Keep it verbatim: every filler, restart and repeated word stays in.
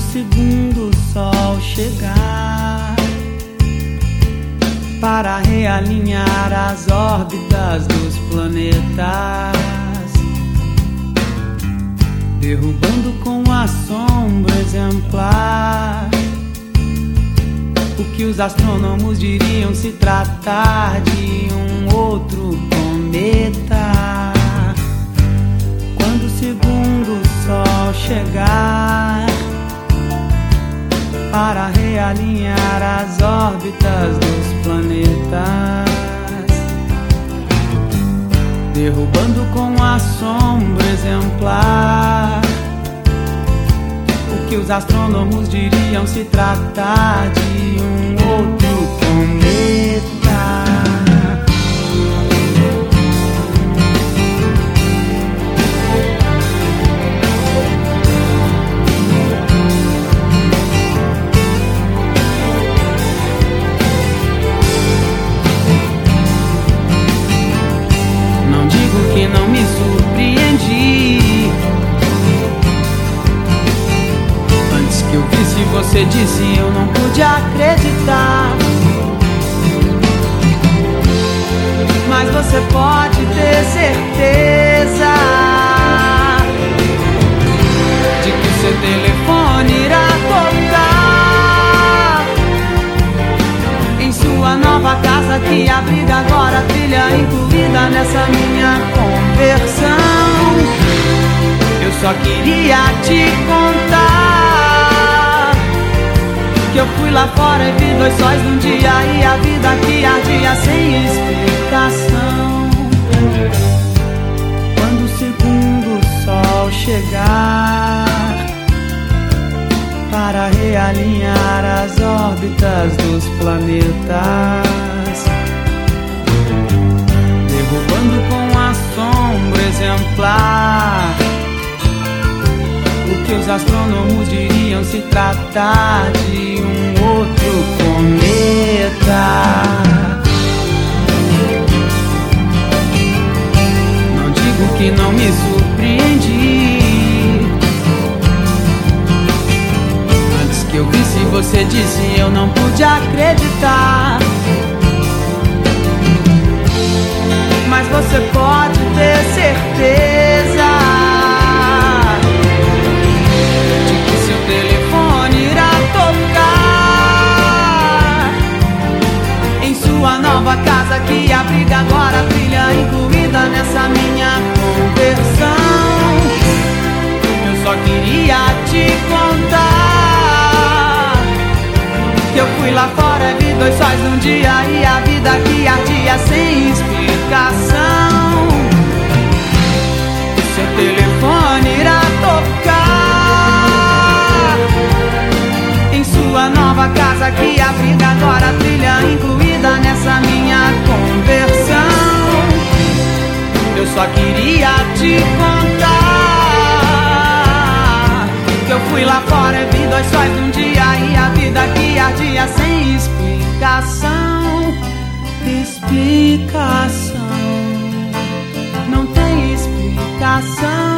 segundo sol chegar para realinhar as órbitas dos planetas, derrubando com assombro exemplar o que os astrônomos diriam se tratar de um outro cometa. Quando o segundo sol chegar para realinhar as órbitas dos planetas, derrubando com assombro exemplar o que os astrônomos diriam se tratar de um outro cometa. Não digo que não me surpreendi. Antes que eu visse você disse, eu não pude acreditar. Mas você pode ter certeza de que o seu telefone irá tocar em sua nova casa que abriga agora a trilha incluída nessa minha conversão. Eu só queria te contar que eu fui lá fora e vi dois sóis num dia e a vida que ardia sem explicação. Quando o segundo sol chegar para realinhar as órbitas dos planetas, derrubando com assombro exemplar o que os astrônomos diriam se tratar de um outro cometa. Não digo que não me surpreendi. Antes que eu visse você disse, eu não pude acreditar. Mas você pode ter certeza de que seu telefone irá tocar em sua nova casa que abriga agora a trilha incluída nessa minha conversão. Eu só queria te contar que eu fui lá fora e vi dois sóis num dia e a vida que ardia sem explicação. O seu telefone irá tocar em sua nova casa que abriga agora a trilha incluída nessa minha conversão. Eu só queria te contar que eu fui lá fora e vi dois sóis num dia e a vida que ardia sem explicação. Explicação, não tem explicação.